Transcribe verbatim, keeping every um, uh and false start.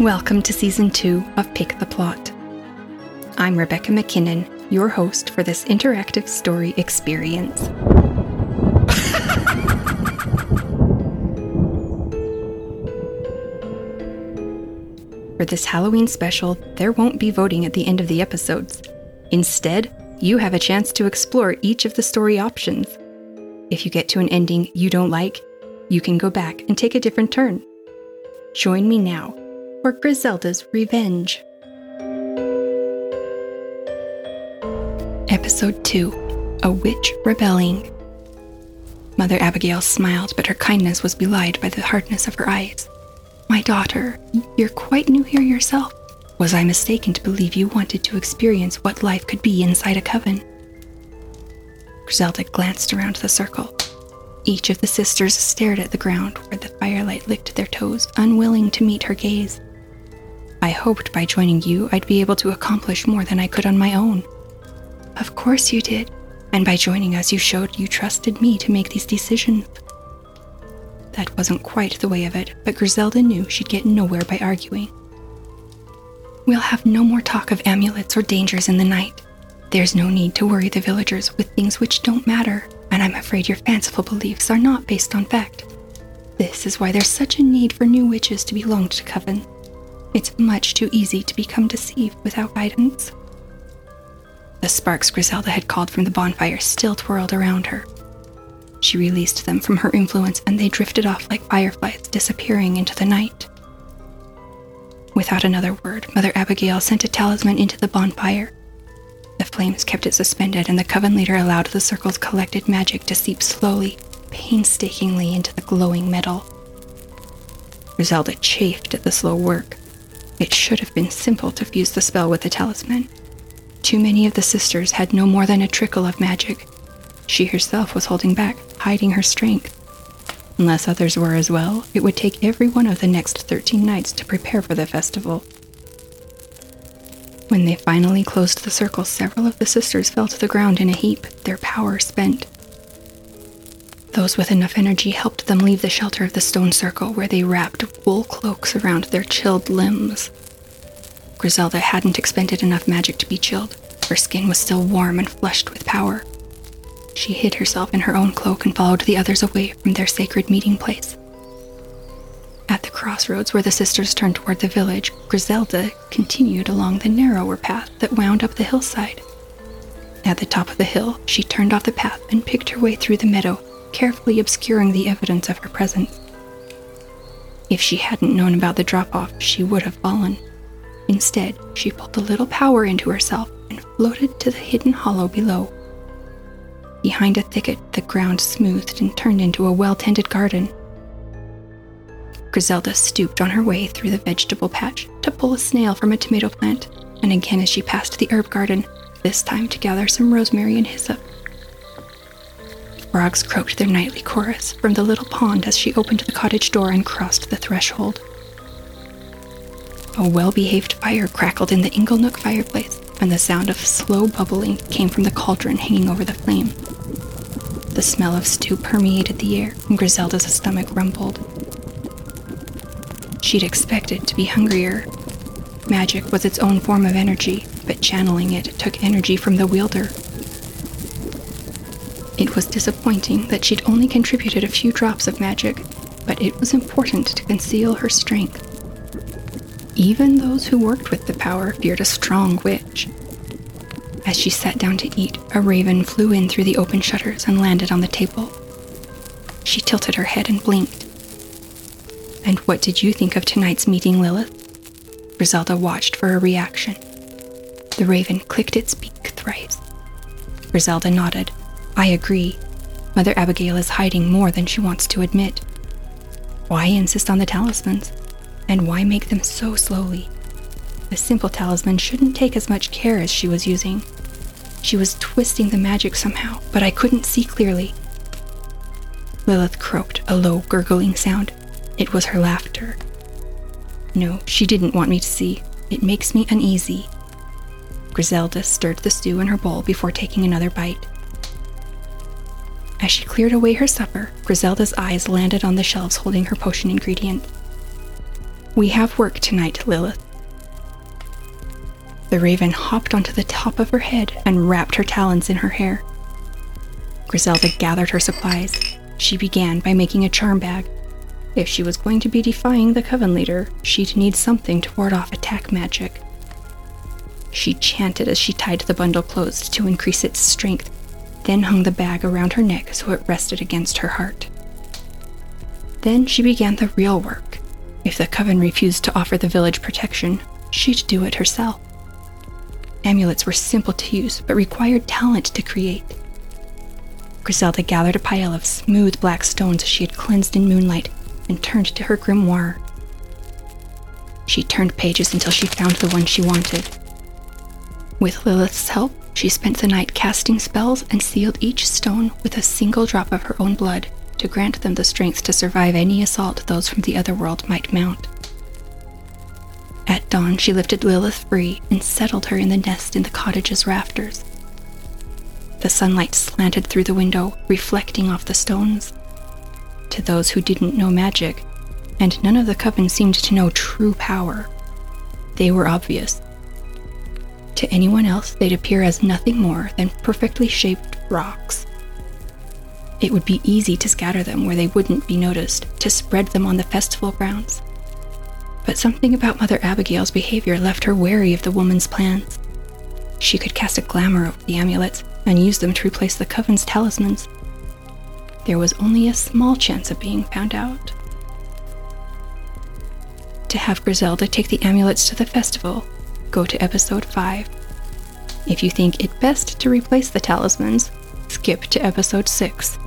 Welcome to Season two of Pick the Plot. I'm Rebecca McKinnon, your host for this interactive story experience. For this Halloween special, there won't be voting at the end of the episodes. Instead, you have a chance to explore each of the story options. If you get to an ending you don't like, you can go back and take a different turn. Join me now for Griselda's Revenge. Episode two, A Witch Rebelling. Mother Abigail smiled, but her kindness was belied by the hardness of her eyes. My daughter, you're quite new here yourself. Was I mistaken to believe you wanted to experience what life could be inside a coven? Griselda glanced around the circle. Each of the sisters stared at the ground where the firelight licked their toes, unwilling to meet her gaze. I hoped by joining you I'd be able to accomplish more than I could on my own. Of course you did, and by joining us you showed you trusted me to make these decisions. That wasn't quite the way of it, but Griselda knew she'd get nowhere by arguing. We'll have no more talk of amulets or dangers in the night. There's no need to worry the villagers with things which don't matter, and I'm afraid your fanciful beliefs are not based on fact. This is why there's such a need for new witches to belong to Coven. It's much too easy to become deceived without guidance. The sparks Griselda had called from the bonfire still twirled around her. She released them from her influence and they drifted off like fireflies, disappearing into the night. Without another word, Mother Abigail sent a talisman into the bonfire. The flames kept it suspended, and the Coven leader allowed the circle's collected magic to seep slowly, painstakingly into the glowing metal. Griselda chafed at the slow work. It should have been simple to fuse the spell with the talisman. Too many of the sisters had no more than a trickle of magic. She herself was holding back, hiding her strength. Unless others were as well, it would take every one of the next thirteen nights to prepare for the festival. When they finally closed the circle, several of the sisters fell to the ground in a heap, their power spent. Those with enough energy helped them leave the shelter of the stone circle, where they wrapped wool cloaks around their chilled limbs. Griselda hadn't expended enough magic to be chilled. Her skin was still warm and flushed with power. She hid herself in her own cloak and followed the others away from their sacred meeting place. At the crossroads where the sisters turned toward the village, Griselda continued along the narrower path that wound up the hillside. At the top of the hill, she turned off the path and picked her way through the meadow, carefully obscuring the evidence of her presence. If she hadn't known about the drop-off, she would have fallen. Instead, she pulled a little power into herself and floated to the hidden hollow below. Behind a thicket, the ground smoothed and turned into a well-tended garden. Griselda stooped on her way through the vegetable patch to pull a snail from a tomato plant, and again as she passed the herb garden, this time to gather some rosemary and hyssop. Frogs croaked their nightly chorus from the little pond as she opened the cottage door and crossed the threshold. A well-behaved fire crackled in the Inglenook fireplace, and the sound of slow bubbling came from the cauldron hanging over the flame. The smell of stew permeated the air, and Griselda's stomach rumbled. She'd expected to be hungrier. Magic was its own form of energy, but channeling it took energy from the wielder. It was disappointing that she'd only contributed a few drops of magic, but it was important to conceal her strength. Even those who worked with the power feared a strong witch. As she sat down to eat, a raven flew in through the open shutters and landed on the table. She tilted her head and blinked. And what did you think of tonight's meeting, Lilith? Griselda watched for a reaction. The raven clicked its beak thrice. Griselda nodded. I agree. Mother Abigail is hiding more than she wants to admit. Why insist on the talismans? And why make them so slowly? A simple talisman shouldn't take as much care as she was using. She was twisting the magic somehow, but I couldn't see clearly. Lilith croaked, a low, gurgling sound. It was her laughter. No, she didn't want me to see. It makes me uneasy. Griselda stirred the stew in her bowl before taking another bite. As she cleared away her supper, Griselda's eyes landed on the shelves holding her potion ingredients. We have work tonight, Lilith. The raven hopped onto the top of her head and wrapped her talons in her hair. Griselda gathered her supplies. She began by making a charm bag. If she was going to be defying the Coven leader, she'd need something to ward off attack magic. She chanted as she tied the bundle closed to increase its strength, then hung the bag around her neck so it rested against her heart. Then she began the real work. If the Coven refused to offer the village protection, she'd do it herself. Amulets were simple to use, but required talent to create. Griselda gathered a pile of smooth black stones she had cleansed in moonlight and turned to her grimoire. She turned pages until she found the one she wanted. With Lilith's help, she spent the night casting spells and sealed each stone with a single drop of her own blood to grant them the strength to survive any assault those from the other world might mount. At dawn, she lifted Lilith free and settled her in the nest in the cottage's rafters. The sunlight slanted through the window, reflecting off the stones. To those who didn't know magic, and none of the Coven seemed to know true power, they were obvious. To anyone else, they'd appear as nothing more than perfectly shaped rocks. It would be easy to scatter them where they wouldn't be noticed, to spread them on the festival grounds. But something about Mother Abigail's behavior left her wary of the woman's plans. She could cast a glamour over the amulets and use them to replace the Coven's talismans. There was only a small chance of being found out. To have Griselda take the amulets to the festival, go to episode five. If you think it best to replace the talismans, skip to episode six.